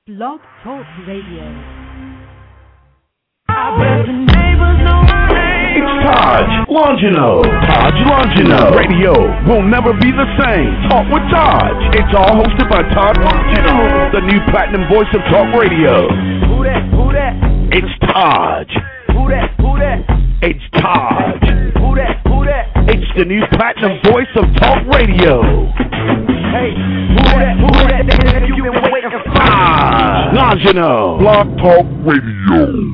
Blog Talk Radio. It's Taj Longino. Taj Longino. Radio will never be the same. Talk with Taj. It's all hosted by Taj Longino, the new platinum voice of talk radio. Who that? Who that? It's Taj. Who that? Who that? It's Taj. Who that? Who that? It's the new platinum voice of talk radio. Hey, who that? Who that? You've been waiting for Taj Longino. Blog Talk Radio.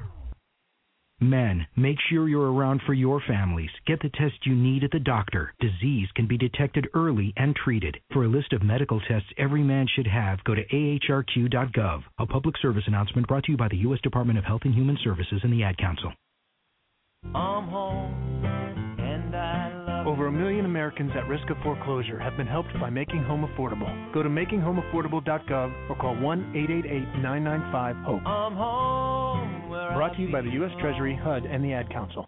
Men, make sure you're around for your families. Get the test you need at the doctor. Disease can be detected early and treated. For a list of medical tests every man should have, go to ahrq.gov. A public service announcement brought to you by the U.S. Department of Health and Human Services and the Ad Council. I'm home and I love Over 1 million Americans at risk of foreclosure have been helped by Making Home Affordable. Go to makinghomeaffordable.gov or call 1-888-995-HOPE. I'm home. Brought to you by the U.S. Treasury, HUD, and the Ad Council.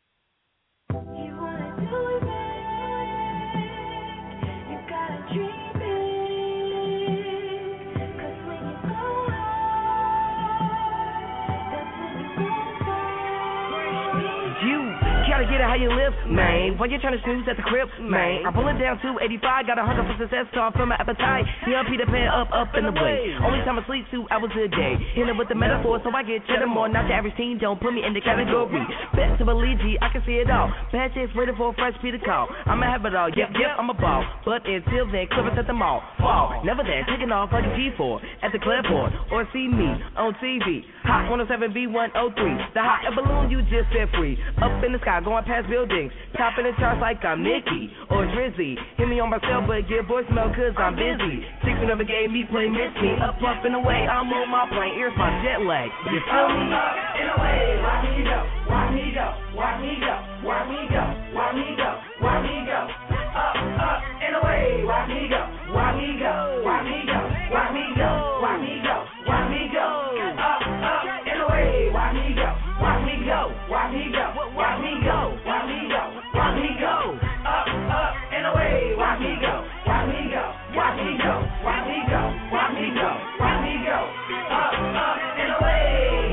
Gotta get it how you live, man. While you're trying to snooze at the crib, man. I pull it down to 85, got a hunger for success, so I feel my appetite. Young Peter Pan up in the way. Only time I sleep 2 hours a day. Hit it with the metaphor, so I get cheddar more. Not the average teen, don't put me in the category. Best to believe, G, I can see it all. Bad chicks waiting for a fresh Peter call. I'ma have it all, yep, I'm a ball. But until then, clippers at the mall. Fall, never there, taking off like a G4 at the Claiborne. Or see me on TV. Hot 107 B103. The hot air balloon you just set free. Up in the sky, going past buildings, topping the charts like I'm Nicki or Drizzy. Hit me on my cell, but get voicemail cause I'm busy. Six never gave me play, miss me. Up and away, I'm on my plane. Here's my jet lag. You feel me? in a way, why me go? Why me go? Why me go? Why me go? Why me go? Why me go? Up in a way, why me go? Why me go? Why me go? Why me go? Why me go? Why me go? Up in a way, why me go? Why me go? Why me go? Why me go? Why me go? Why me go? Up in a way, why me go? Why me go? Why me go? Why me go? Why me go? Why me go? Up in a way.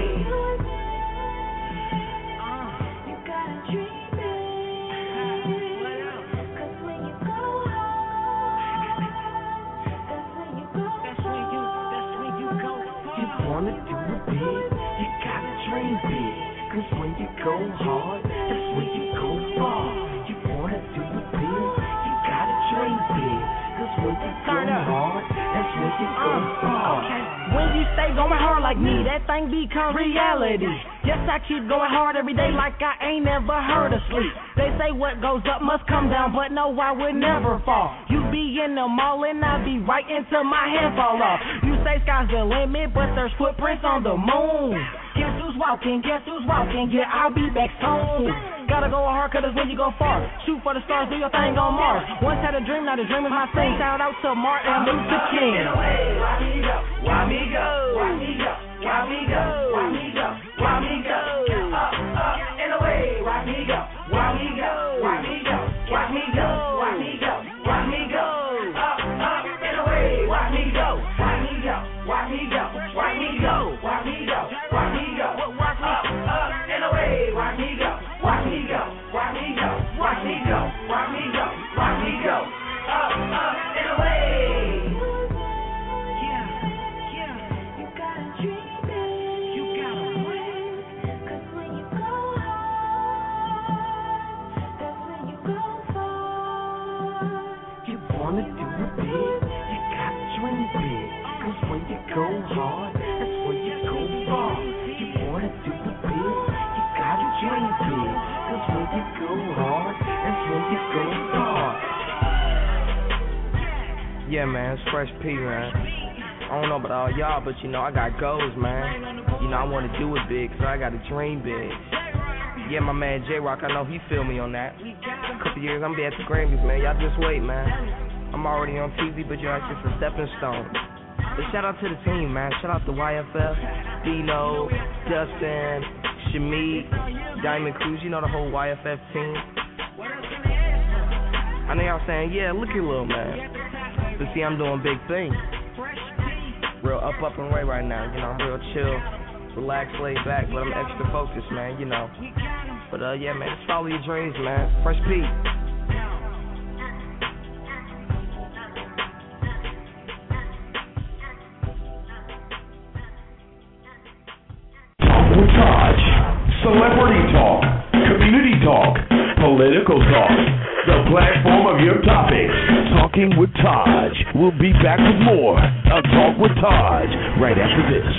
Wanna do it big, you gotta dream big. Cause when you go hard, that's when you go far. You wanna do it big, you gotta dream big. Cause when you go hard, that's when you go far. Okay. When you stay going hard like me, that thing become reality. Yes, I keep going hard every day like I ain't never heard of sleep. They say what goes up must come down, but no, I would never fall. You be in the mall and I be right into my hand fall off. You say sky's the limit, but there's footprints on the moon. Guess who's walking? Guess who's walking? Yeah, I'll be back soon. Gotta go hard, cause it's when you go far. Shoot for the stars, do your thing on Mars. Once had a dream, now the dream is my thing. Shout out to Martin Luther King. In a way, why me go? Why me go? Why me go? Why me go? Why me go? Why me go? In a way, why me go? Why me go? Why me go? Why me go? Why me go? Why me go? In a way, why me go? Why me go? Why me go? Why me go? Why me go? Why me go? In a way, why me go? Why me go? Why me go? Why me go? Why me go? Why me go? In a way. Wanna do it big, you gotta dream big. Cause when you go hard, that's when you go far. You wanna do it big, you gotta dream big. Cause when you go hard, that's when you go far. Yeah, man, it's Fresh P, man. I don't know about all y'all, but you know, I got goals, man. You know, I wanna do it big, so I gotta dream big. Yeah, my man J-Rock, I know he feel me on that. A couple years, I'm gonna be at the Grammys, man. Y'all just wait, man. I'm already on TV, but you're just a stepping stone. But shout out to the team, man. Shout out to YFF, Dino, Dustin, Shamik, Diamond Cruz. You know the whole YFF team. I know y'all saying, yeah, look at little man. But see, I'm doing big things. real up and away right now. You know, I'm real chill, relaxed, laid back, but I'm extra focused, man. You know. But yeah, man, just follow your dreams, man. Fresh Pete. Talk with Taj. Celebrity talk, community talk, political talk. The platform of your topics. Talking with Taj. We'll be back with more of Talk with Taj right after this.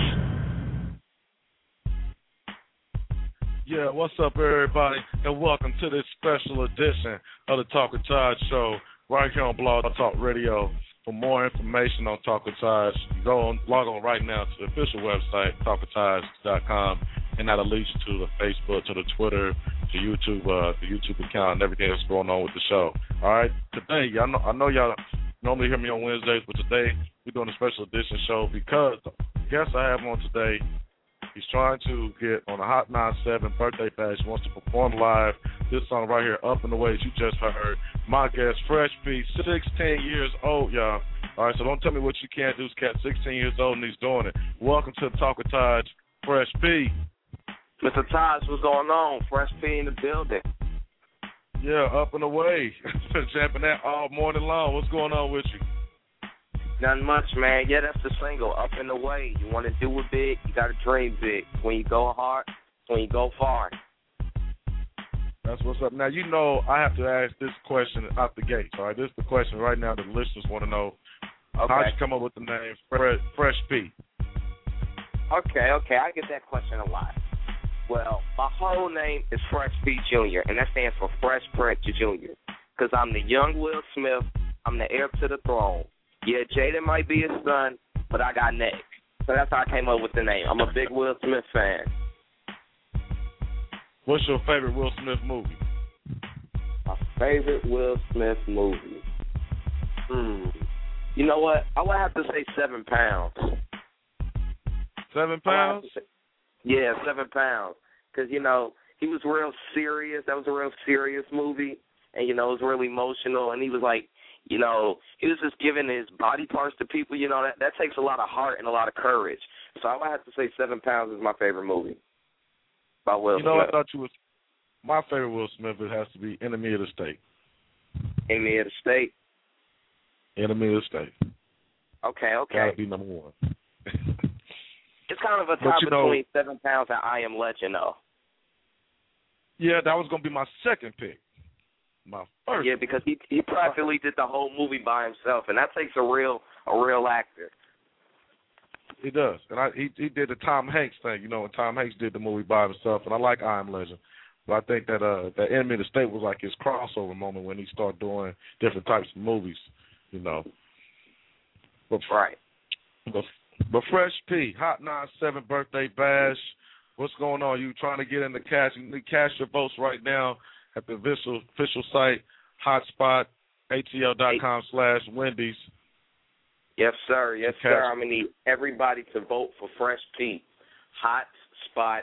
Yeah, what's up, everybody, and welcome to this special edition of the Talk with Taj show right here on Blog Talk Radio. For more information on Talk with Taj, log on right now to the official website, talkwithtaj.com, and that'll lead you to the Facebook, to the Twitter, to YouTube, the YouTube account, and everything that's going on with the show. All right, today, I know y'all normally hear me on Wednesdays, but today we're doing a special edition show because the guest I have on today, he's trying to get on a Hot 97 birthday bash. He wants to perform live this song right here, Up in the Ways you just heard. My guest, Fresh P, 16 years old, y'all. All right, so don't tell me what you can't do. This cat's 16 years old and he's doing it. Welcome to the Talk with Taj, Fresh P. Mr. Taj, what's going on? Fresh P in the building. Yeah, Up and Away. Been jamming that all morning long. What's going on with you? Nothing much, man. Yeah, that's the single, Up and Away. You want to do it big, you got to dream big. When you go hard, when you go far. That's what's up. Now, you know I have to ask this question out the gate, all right? This is the question right now that the listeners want to know. Okay. How'd you come up with the name Fresh P? Okay, I get that question a lot. Well, my whole name is Fresh P Jr., and that stands for Fresh Prince Jr., because I'm the young Will Smith. I'm the heir to the throne. Yeah, Jaden might be his son, but I got next. So that's how I came up with the name. I'm a big Will Smith fan. What's your favorite Will Smith movie? My favorite Will Smith movie? You know what? I would have to say 7 Pounds. 7 Pounds? Yeah, 7 Pounds. Because, you know, he was real serious. That was a real serious movie. And, you know, it was really emotional. And he was like, you know, he was just giving his body parts to people. You know, that takes a lot of heart and a lot of courage. So I would have to say 7 Pounds is my favorite movie. By Will Smith. I thought you was my favorite Will Smith. It has to be Enemy of the State. Enemy of the State. Enemy of the State. Okay. Gotta be number one. It's kind of a tie between 7 Pounds and I Am Legend, though. Yeah, that was gonna be my second pick. My first. Yeah, because he practically did the whole movie by himself, and that takes a real actor. He does, and he did the Tom Hanks thing, you know, and Tom Hanks did the movie by himself, and I like I Am Legend, but I think that that Enemy of the State was like his crossover moment when he started doing different types of movies, you know. But, right. But Fresh P, Hot 97 birthday bash, what's going on? You trying to get in the cash? You need cash your votes right now at the official site, hotspot, atl.com/Wendy's. Yes, sir. Yes, sir. I'm going to need everybody to vote for Fresh P. Hotspot,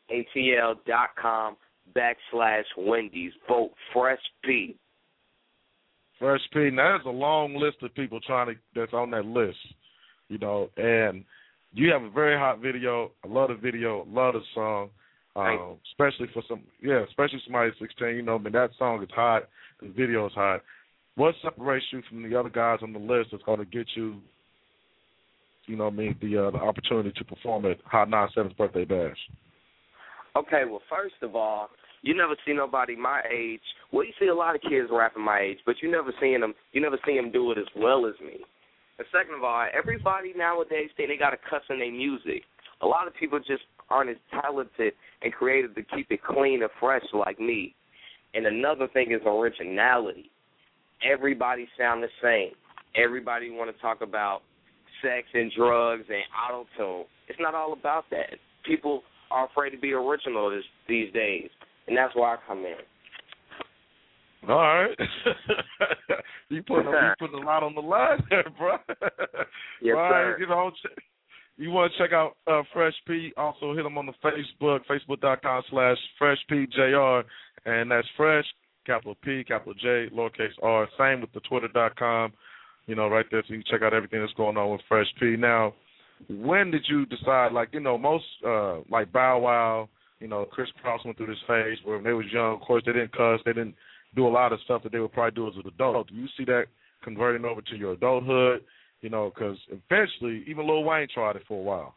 atl.com/Wendy's. Vote Fresh P. Fresh P. Now, there's a long list of people that's on that list, you know, and you have a very hot video. I love the video. Love the song. Especially somebody 16, you know, I mean, that song is hot. The video is hot. What separates you from the other guys on the list that's going to get you, you know what I mean, the opportunity to perform at Hot 97's birthday bash? Okay, well, first of all, you never see nobody my age. Well, you see a lot of kids rapping my age, but you never see them do it as well as me. And second of all, everybody nowadays think they got to cuss in their music. A lot of people just aren't as talented and creative to keep it clean and fresh like me. And another thing is originality. Everybody sound the same. Everybody want to talk about sex and drugs and auto-tune. It's not all about that. People are afraid to be original these days, and that's why I come in. All right. you putting a lot on the line there, bro. Yes, sir. You know, you want to check out Fresh P, also hit him on the Facebook, facebook.com/FreshPJR, and that's Fresh, capital P, capital J, lowercase r. Same with the twitter.com, you know, right there, so you can check out everything that's going on with Fresh P. Now, when did you decide, like, you know, most, like Bow Wow, you know, Chris Cross went through this phase where when they was young, of course, they didn't cuss, they didn't do a lot of stuff that they would probably do as an adult. Do you see that converting over to your adulthood? You know, because eventually, even Lil Wayne tried it for a while.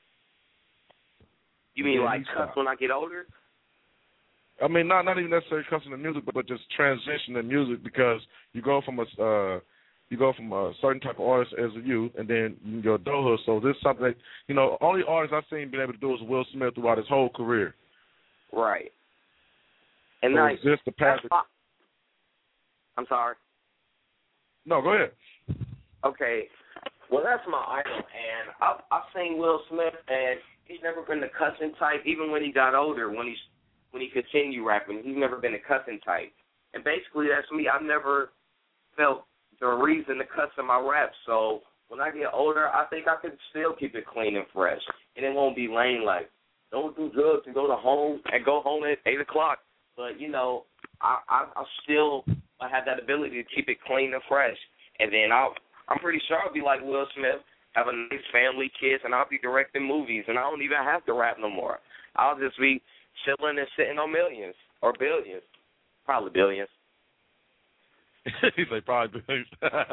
You mean like cuss when I get older? I mean, not even necessarily cussing in music, but just transition in music, because you go from a certain type of artist as a youth, and then your adulthood. So this is something that, you know, only artist I've seen being able to do is Will Smith throughout his whole career. Right. And so like, is this the path? I'm sorry. No, go ahead. Okay. Well, that's my idol, and I've seen Will Smith, and he's never been the cussing type. Even when he got older, when he continued rapping, he's never been a cussing type. And basically, that's me. I've never felt the reason to cuss in my rap. So when I get older, I think I could still keep it clean and fresh, and it won't be lame like, don't do drugs and go home at 8 o'clock. But you know, I still have that ability to keep it clean and fresh, and then I'm pretty sure I'll be like Will Smith, have a nice family, kids, and I'll be directing movies, and I don't even have to rap no more. I'll just be chilling and sitting on millions or billions, probably billions. He say probably billions.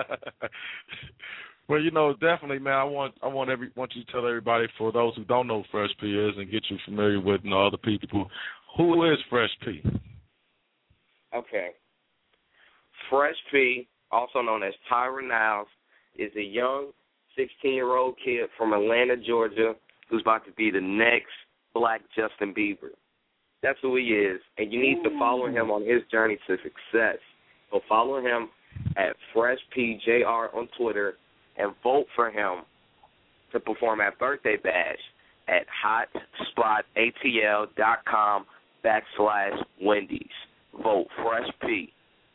Well, you know, definitely, man. I want you to tell everybody, for those who don't know who Fresh P is, and get you familiar with, you know, other people. Who is Fresh P? Okay. Fresh P, also known as Tyron Niles, is a young 16-year-old kid from Atlanta, Georgia, who's about to be the next black Justin Bieber. That's who he is, and you need to follow him on his journey to success. So follow him at FreshPJR on Twitter and vote for him to perform at Birthday Bash at hotspotatl.com/Wendy's. Vote Fresh P.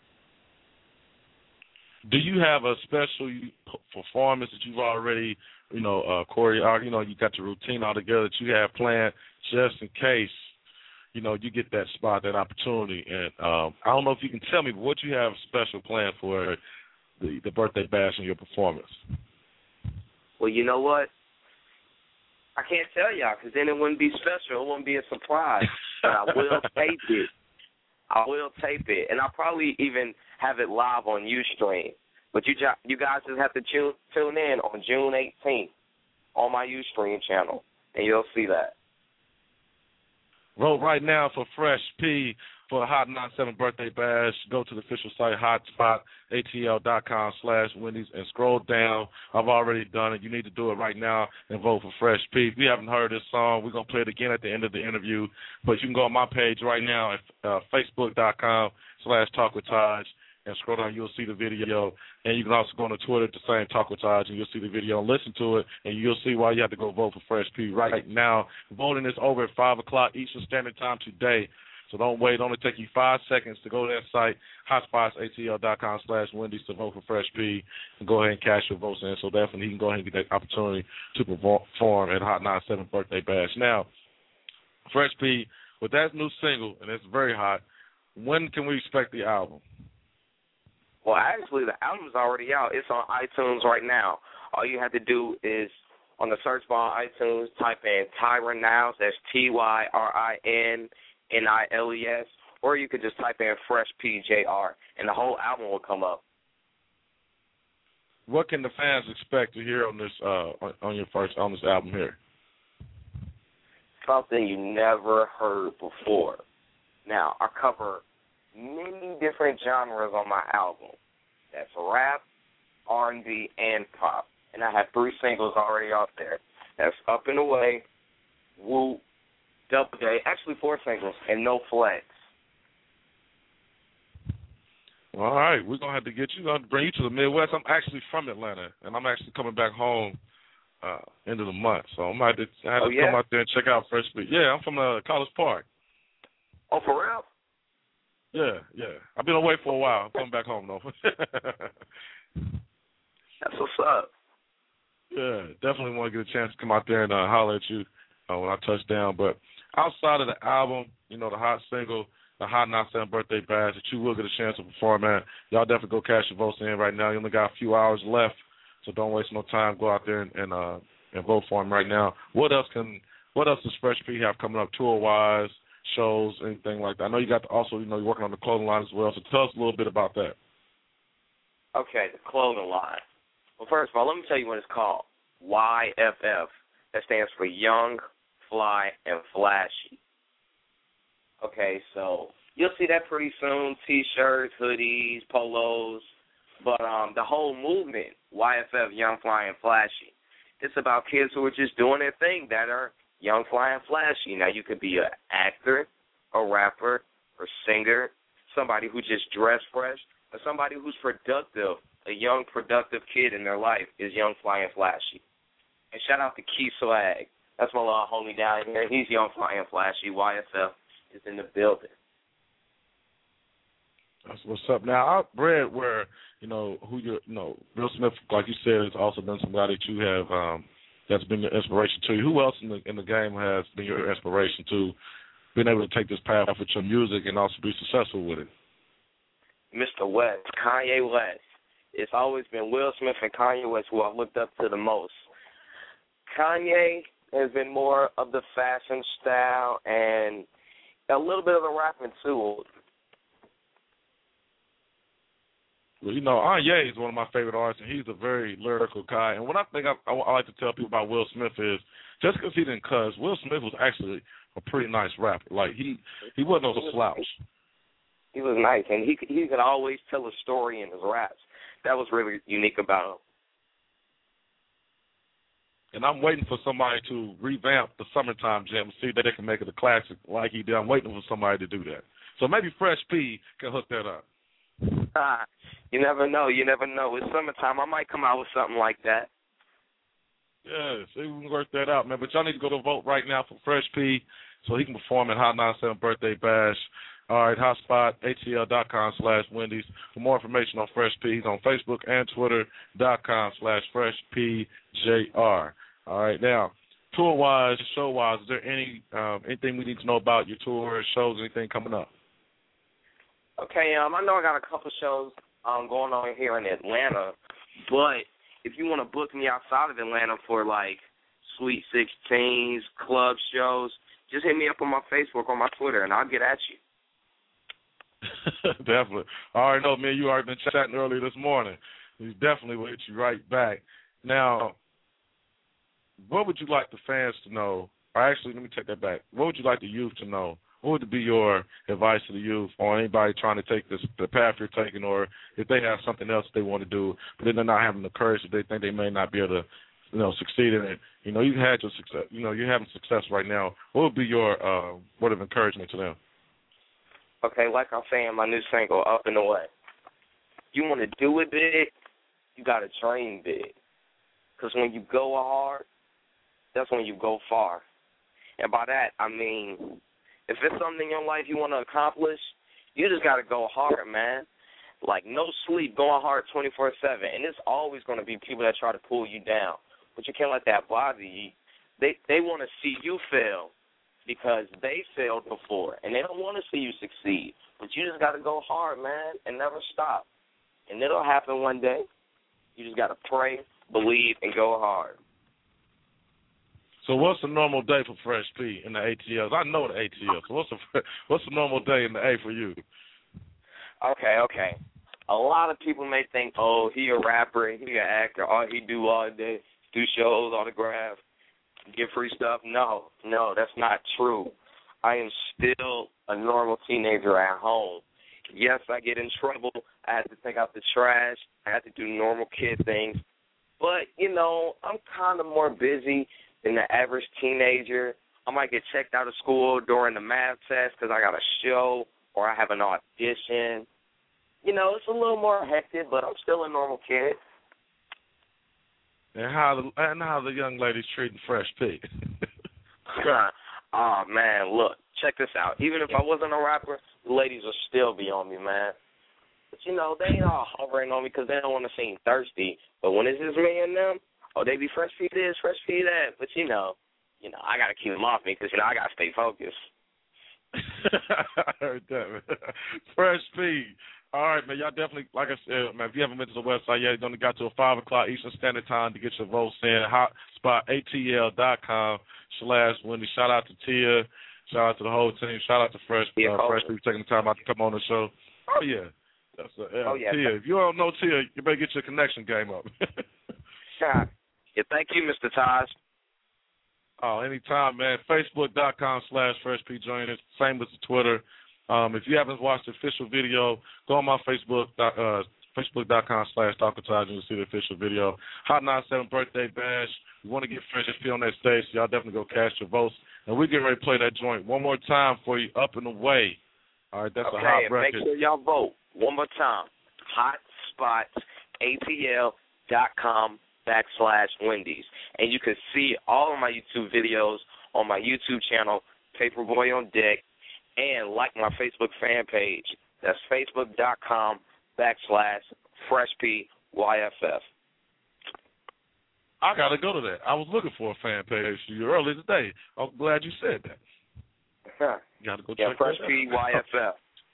Do you have a special performance that you've already, you know, choreographed? You know, you got your routine all together that you have planned just in case, you know, you get that spot, that opportunity. And I don't know if you can tell me, but what you have special planned for the Birthday Bash and your performance? Well, you know what? I can't tell y'all, because then it wouldn't be special. It wouldn't be a surprise. But I will tape it. And I'll probably even have it live on Ustream. But you guys just have to tune in on June 18th on my Ustream channel, and you'll see that. Vote right now for Fresh P for the Hot 97 Birthday Bash. Go to the official site, hotspotatl.com/Wendy's, and scroll down. I've already done it. You need to do it right now and vote for Fresh P. If you haven't heard this song, we're going to play it again at the end of the interview. But you can go on my page right now at facebook.com/TalkWithTaj and scroll down. You'll see the video. And you can also go on to Twitter at the same Talk with Taj, and you'll see the video and listen to it, and you'll see why you have to go vote for Fresh P right now. Voting is over at 5 o'clock Eastern Standard Time today. So don't wait. It'll only take you 5 seconds to go to that site, hotspotatl.com/Wendy's, to vote for Fresh P, and go ahead and cash your votes in. So definitely you can go ahead and get that opportunity to perform at Hot 97 Birthday Bash. Now, Fresh P, with that new single, and it's very hot, when can we expect the album? Well, actually, the album's already out. It's on iTunes right now. All you have to do is, on the search bar on iTunes, type in Tyron Niles, that's TYRINNILES, or you could just type in Fresh PJR, and the whole album will come up. What can the fans expect to hear on this on this album here? Something you never heard before. Now, I cover many different genres on my album. That's rap, R&B, and pop. And I have 3 singles already out there. That's Up and Away, Woo, Double J, actually 4 singles, and No Flex. All right, we're going to have to bring you to the Midwest. I'm actually from Atlanta, and I'm actually coming back home end of the month. So I might have to come out there and check out Fresh P. Yeah, I'm from College Park. Oh, for real? Yeah. I've been away for a while. I'm coming back home, though. That's what's up. Yeah, definitely want to get a chance to come out there and holler at you when I touch down. But outside of the album, you know, the hot single, the Hot 97 Birthday Bash that you will get a chance to perform at, y'all definitely go cash your votes in right now. You only got a few hours left, so don't waste no time. Go out there and and vote for him right now. What else does Fresh P have coming up tour-wise, shows, anything like that? I know you got you're working on the clothing line as well, so tell us a little bit about that. Okay, the clothing line. Well, first of all, let me tell you what it's called. YFF. That stands for Young, Fly, and Flashy. Okay, so you'll see that pretty soon, T-shirts, hoodies, polos. But the whole movement, YFF, Young, Fly, and Flashy, it's about kids who are just doing their thing that are young, fly, and flashy. Now, you could be an actor, a rapper, a singer, somebody who just dressed fresh, or somebody who's productive. A young, productive kid in their life is young, fly, and flashy. And shout out to Key Swag. That's my little homie down here. He's young, fly, and flashy. YSF is in the building. That's what's up. Now, I read where, Will Smith, like you said, has also been somebody that you have that's been your inspiration to you. Who else in the game has been your inspiration to being able to take this path with your music and also be successful with it? Mr. West, Kanye West. It's always been Will Smith and Kanye West who I've looked up to the most. Kanye has been more of the fashion style and a little bit of the rapping too. Well, Kanye is one of my favorite artists, and he's a very lyrical guy. And what I think I like to tell people about Will Smith is, just because he didn't cuss, Will Smith was actually a pretty nice rapper. Like, he wasn't no slouch. He was nice, and he could always tell a story in his raps. That was really unique about him. And I'm waiting for somebody to revamp the Summertime Jam and see that they can make it a classic like he did. I'm waiting for somebody to do that. So maybe Fresh P can hook that up. You never know. You never know. It's summertime. I might come out with something like that. Yeah, see, we can work that out, man. But y'all need to go to vote right now for Fresh P so he can perform at Hot 97 Birthday Bash. All right, Hotspot, ATL.com/Wendy's. For more information on Fresh P, he's on Facebook and Twitter.com/FreshPJR. All right, now, tour-wise, show-wise, is there anything we need to know about your tour, shows, anything coming up? Okay, I know I got a couple shows going on here in Atlanta, but if you want to book me outside of Atlanta for, like, Sweet 16s, club shows, just hit me up on my Facebook or my Twitter, and I'll get at you. Definitely. I already know, man, you already been chatting earlier this morning. He's definitely will hit you right back. Now, what would you like the fans to know? Or actually, let me take that back. What would you like the youth to know? What would be your advice to the youth or anybody trying to take the path you're taking, or if they have something else they want to do, but then they're not having the courage that they think they may not be able to, succeed in it? You had your success. You're having success right now. What would be your word of encouragement to them? Okay, like I'm saying, my new single, Up and Away. You want to do it big, you got to train big. Because when you go hard, that's when you go far. And by that, I mean, if it's something in your life you want to accomplish, you just got to go hard, man. Like, no sleep, going hard 24/7. And it's always going to be people that try to pull you down. But you can't let that bother you. They want to see you fail because they failed before, and they don't want to see you succeed. But you just got to go hard, man, and never stop. And it'll happen one day. You just got to pray, believe, and go hard. So what's a normal day for Fresh P in the ATLs? I know the ATLs. So what's a normal day in the A for you? Okay. A lot of people may think, oh, he a rapper, he an actor, all he do all day, do shows, autograph, get free stuff. No, that's not true. I am still a normal teenager at home. Yes, I get in trouble. I have to take out the trash. I have to do normal kid things. But, I'm kind of more busy than the average teenager. I might get checked out of school during the math test because I got a show or I have an audition. It's a little more hectic, but I'm still a normal kid. And how the young ladies treating Fresh P? Oh, man, look, check this out. Even if I wasn't a rapper, the ladies would still be on me, man. But, they ain't all hovering on me because they don't want to seem thirsty. But when it's just me and them, they be Fresh P this, Fresh P that. But, I got to keep them off me because, I got to stay focused. I heard that, man. Fresh P, All right, man. Y'all definitely, like I said, man, if you haven't been to the website yet, you only got to 5 o'clock Eastern Standard Time to get your votes in. HotSpotATL.com/Wendy. Shout out to Tia. Shout out to the whole team. Shout out to Fresh P for taking the time out to come on the show. Oh, yeah. Tia. If you don't know Tia, you better get your connection game up. Yeah, thank you, Mr. Taj. Oh, anytime, man. Facebook.com/FreshP. Join us. Same with the Twitter. If you haven't watched the official video, go on my Facebook, Facebook.com/TalkWithTaj, and you'll see the official video. Hot 97 birthday bash. We want to get Fresh P on that stage, so y'all definitely go cast your votes. And we're getting ready to play that joint one more time for you, Up and Away. All right, that's a hot record. Make sure y'all vote one more time. HotSpotATL.com/Wendy's. And you can see all of my YouTube videos on my YouTube channel, Paperboy on Deck, and like my Facebook fan page. That's Facebook.com/FreshPYFF. I got to go to that. I was looking for a fan page for you earlier today. I'm glad you said that. Got to go check Fresh PYFF.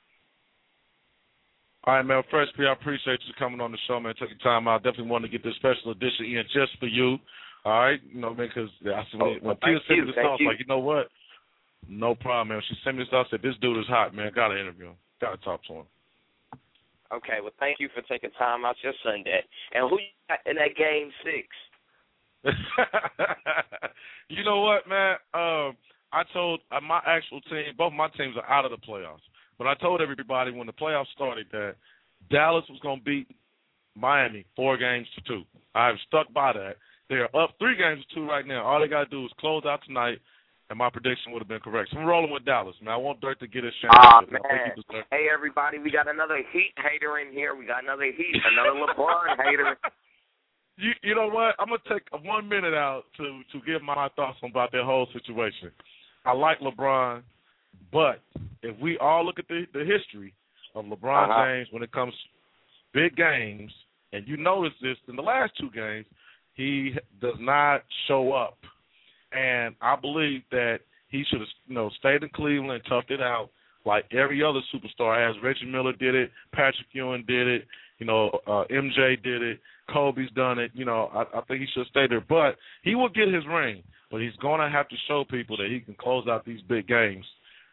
All right, man. Fresh P, I appreciate you coming on the show, man. Taking time out. Definitely wanted to get this special edition in just for you. All right, you know, man, because when Tia sent me this song, I was like, you know what? No problem, man. She sent me this song, I said, this dude is hot, man. Got to interview him. Got to talk to him. Okay, well, thank you for taking time out your Sunday. And who you got in that Game 6? You know what, man? I told my actual team, both my teams are out of the playoffs. But I told everybody when the playoffs started that Dallas was going to beat Miami 4-2. I've stuck by that. They are up 3-2 right now. All they got to do is close out tonight, and my prediction would have been correct. So I'm rolling with Dallas, man. I want Dirk to get his chance. Man. Hey, everybody, we got another Heat hater in here. We got another LeBron hater. You know what? I'm going to take 1 minute out to give my thoughts about that whole situation. I like LeBron, but if we all look at the history of LeBron James when it comes to big games, and you notice this in the last 2 games, he does not show up. And I believe that he should have, stayed in Cleveland and toughed it out like every other superstar has. Reggie Miller did it. Patrick Ewing did it. MJ did it. Kobe's done it. I think he should stay there. But he will get his ring. But he's going to have to show people that he can close out these big games,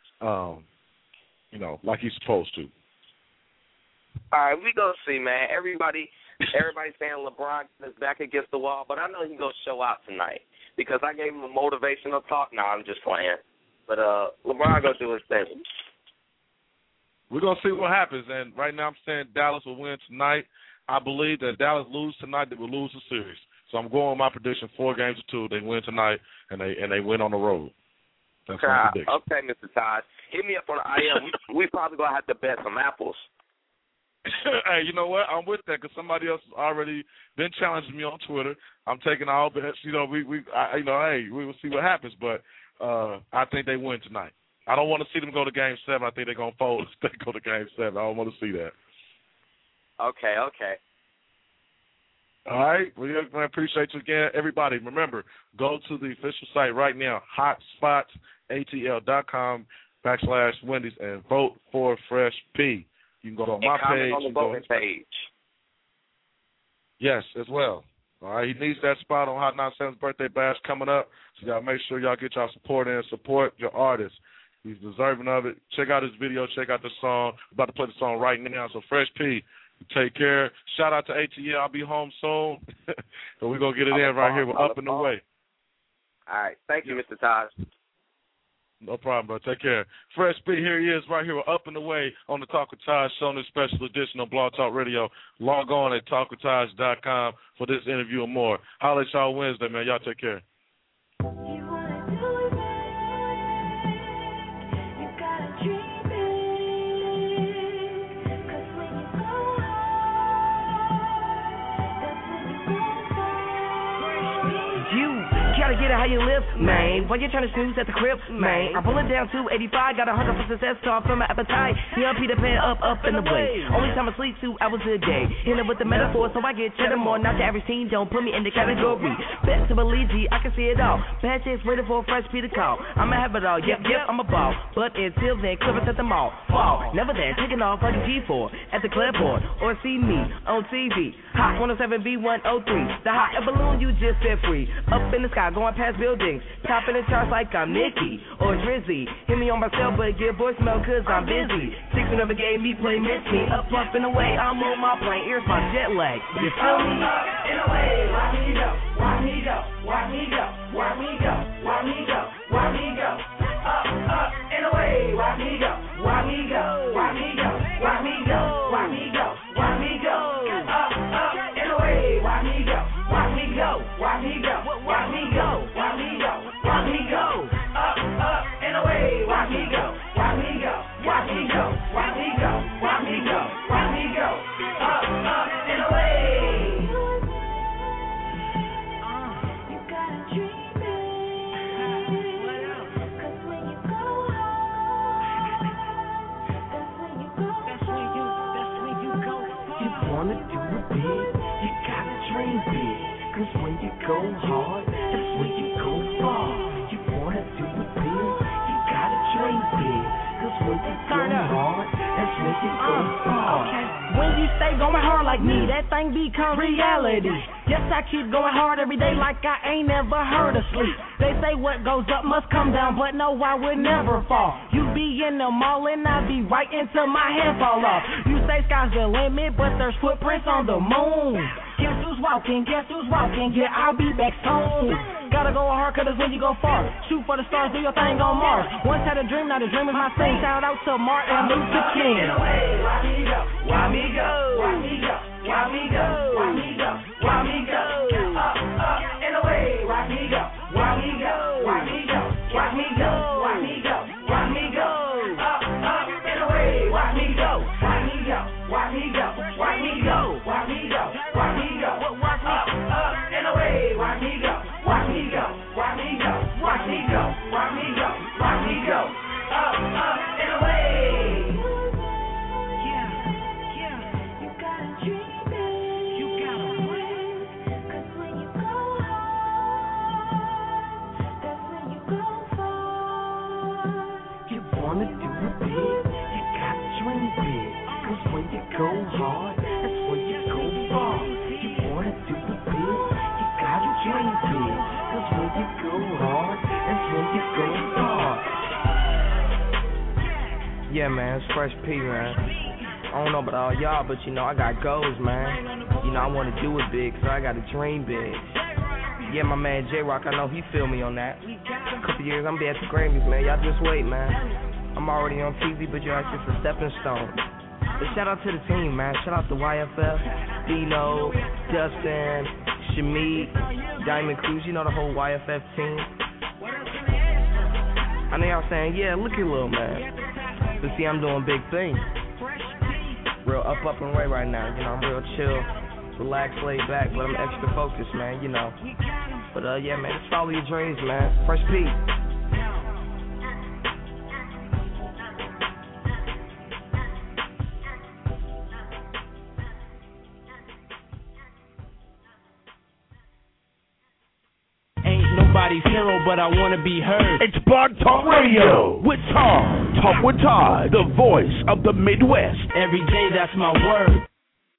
like he's supposed to. All right, we going to see, man. Everybody's saying LeBron is back against the wall, but I know he's going to show out tonight because I gave him a motivational talk. No, I'm just playing. But LeBron going to do his thing. We're going to see what happens. And right now I'm saying Dallas will win tonight. I believe that Dallas lose tonight, they will lose the series. So I'm going with my prediction 4-2. They win tonight, and they win on the road. That's my prediction. Okay, Mr. Todd. Hit me up on the IM. we probably going to have to bet some apples. Hey, you know what? I'm with that because somebody else has already been challenging me on Twitter. I'm taking all bets. We will see what happens. But I think they win tonight. I don't want to see them go to Game 7. I think they're going to fold if they go to Game 7. I don't want to see that. Okay. All right. Well, I appreciate you again. Everybody, remember, go to the official site right now, HotSpotATL.com/Wendy's, and vote for Fresh P. You can go on my page. On the voting page. Yes, as well. All right. He needs that spot on Hot 97's birthday bash coming up, so y'all make sure y'all get y'all support in. Support your artist. He's deserving of it. Check out his video. Check out the song. We're about to play the song right now. So, Fresh P, take care. Shout out to ATL. I'll be home soon. So we're going to get it in right here. We're Up and Away. All right. Thank you, Mr. Taj. No problem, bro. Take care. Fresh P, here he is right here. We're Up and Away on the Talk with Taj show, on this special edition of Blog Talk Radio. Log on at talkwithtaj.com for this interview and more. Holla at y'all Wednesday, man. Y'all take care. Gotta get it how you live, man. While you're trying to snooze at the crib, man. I'm pulling down 285, got a hunger for success, so I feel my appetite. Yeah, Peter Pan up and away. Only time I sleep 2 hours a day. Hitting with the metaphor, so I get cheddar more. Not the average teen, don't put me in the category. Best to believe G, I can see it all. Bad chicks waiting for a fresh Peter call. I'ma have it all, yep, I'm a ball. But until then, clippers at the mall. Fall, never then, taking off like a G4 at the clipboard. Or see me on TV. Hot 107B103. The hot air balloon, you just set free. Up in the sky, going past buildings. Top in the charts like I'm Nicki or Drizzy. Hit me on my cell, but get voicemail cause I'm busy. Six never gave me play miss me. Up and away, I'm on my plane. Ears my jet lag. You feel me? In a way, why me go? Why me go? Why me go? Why me go? Why me go? Why me go? Up, in a way, why me go? Why me go? Why me go? Why me go? Why me go? Why me go? Up, in a way, why me go? Why me go? Why me go? Why me go? Why me go? Why me go? Up, in a way, why me go? Why me go? Why me go? Why me go? Why me go? Why me go? Up, in a way. You gotta dream it. 'Cause when you go hard, that's when you go far. You wanna do it big, you gotta dream big. 'Cause when you go hard, that's when you go far. You wanna do it big, you gotta dream big. 'Cause when you go hard, that's when you go far. Okay. When you stay going hard like me, that thing become reality. Yes, I keep going hard every day like I ain't never heard of sleep. They say what goes up must come down, but no, I would never fall. You be in the mall and I be right until my hand fall off. You say sky's the limit, but there's footprints on the moon. Guess who's walking? Guess who's walking? Yeah, I'll be back soon. Gotta go hard, cause it's when you go far. Shoot for the stars, do your thing on Mars. Once had a dream, now the dream is my thing. Shout out to Martin Luther King. In a way, why me go? Why me go? Why me go? Why me go? Why me go? Why me go? Up, in a way, why me go? Why me go? Why me go? Why me go? Why me go? Why me go? Up, in a way, why me go? Why me go? Why me go? Why me go? Why me go? Why me go? Up, in a way, why me go? Why me go? Why me go? Why me go? Why me go? Why me go? Up, in a way. You gotta dream it. You gotta win. 'Cause when you go hard, that's when you go far. You wanna do it big, you gotta dream big. 'Cause when you go hard, that's when you go far. You wanna do it big, you gotta dream big. 'Cause when you go hard, that's when you go far. Yeah, man, it's Fresh P, man. I don't know about all y'all, but you know, I got goals, man. You know, I want to do it big, so I got to dream big. Yeah, my man J-Rock, I know he feel me on that. A couple years, I'm going to be at the Grammys, man. Y'all just wait, man. I'm already on TV, but y'all just a stepping stone. But shout out to the team, man. Shout out to YFF, Dino, Dustin, Shamik, Diamond Cruz, you know the whole YFF team. I know y'all saying, yeah, look at Lil man. But see, I'm doing big things. Real up and away right now, you know, I'm real chill, relaxed, laid back, but I'm extra focused, man, you know. But yeah, man, just follow your dreams, man. Fresh P. Nobody's hero, but I want to be heard. It's Blog Talk Radio with Todd. Talk with Todd, the voice of the Midwest. Every day, that's my word.